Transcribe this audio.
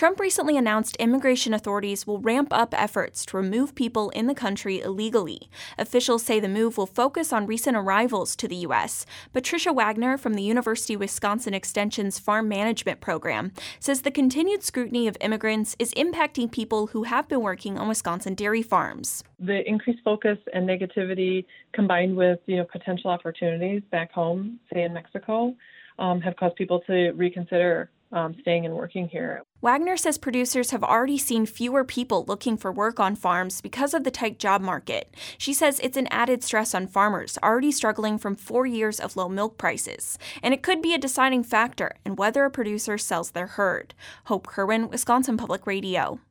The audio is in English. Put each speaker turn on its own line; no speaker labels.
Trump recently announced immigration authorities will ramp up efforts to remove people in the country illegally. Officials say the move will focus on recent arrivals to the U.S. Patricia Wagner from the University of Wisconsin Extension's Farm Management Program says the continued scrutiny of immigrants is impacting people who have been working on Wisconsin dairy farms.
The increased focus and negativity combined with potential opportunities back home, say in Mexico, have caused people to reconsider staying and working here.
Wagner says producers have already seen fewer people looking for work on farms because of the tight job market. She says it's an added stress on farmers already struggling from 4 years of low milk prices, and it could be a deciding factor in whether a producer sells their herd. Hope Kerwin, Wisconsin Public Radio.